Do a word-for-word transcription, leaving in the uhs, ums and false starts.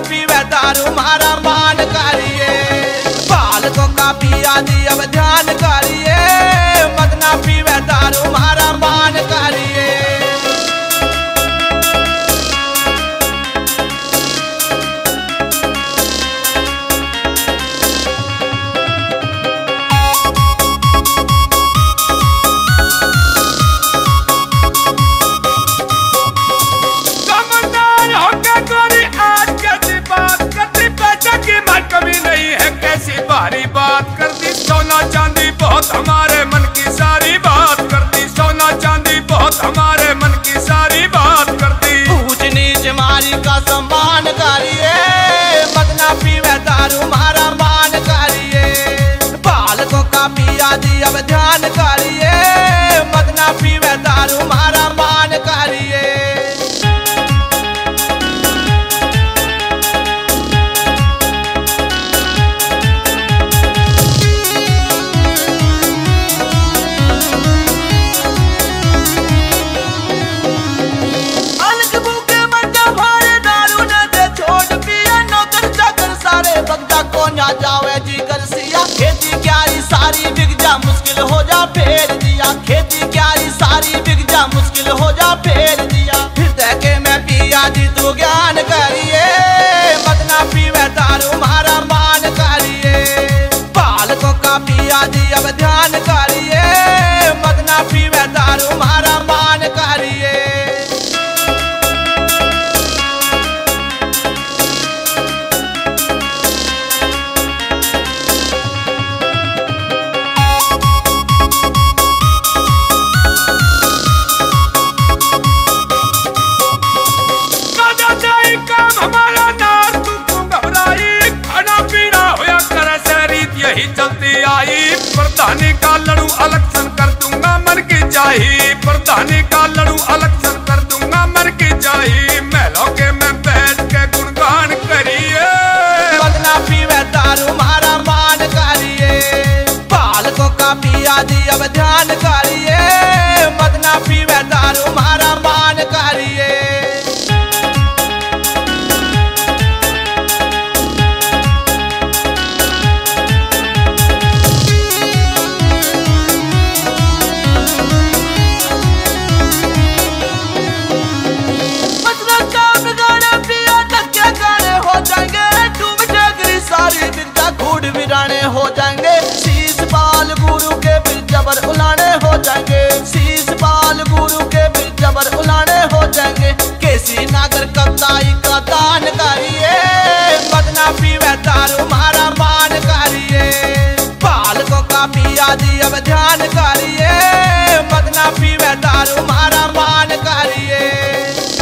पीवे दारू मारा मान करिए। बाल को का पिया दी अब ध्यान करिए, मत ना पीवे दारू मारा मान करिए। भारी बात करती सोना चांदी बहुत हमारे मन की सारी बात करती, सोना चांदी बहुत हमारे मन की सारी बात करती। ऊंच नीच मारी का सम्मान करिए, मत ना पीवे दारू मारा मान करिए। बाल को का पिया दी अब ध्यान करिए, मत ना पीवे दारू मारा मान करिए। जावे जी कर सिया खेती क्यारी सारी बिक जा मुश्किल हो जा फेर दिया, खेती क्यारी सारी बिक जा मुश्किल हो जा फेर दिया। हृदय के मैं पिया दी तू ज्ञान करिए, मत ना पीवे दारू मारा मान करिए। बाल को का पिया दी अब ध्यान करिए, मत ना पीवे दारू मारा मान करिए। चलती आई प्रधानी का लड़ू इलेक्शन कर दूंगा मन की चाही, प्रधानी का लड़ू इलेक्शन कर दूंगा मन की चाही। महलों के में बैठ के गुणगान करिए, मत ना पीवे दारू मारा मान करिए। बाल को का पिया दी अब ध्यान करिए, मत ना पीवे दारू मारा मान करिए। हो जाएंगे शीश बाल गुरु के बिल जबर उलाने हो जाएंगे, शीश बाल गुरु के बिल जबर उलाने हो जाएंगे। केसी नागर कब्ताई का दान करिए, मत ना पीवे दारू मारा मान करिए। बाल को का पिया दी अब ध्यान करिए,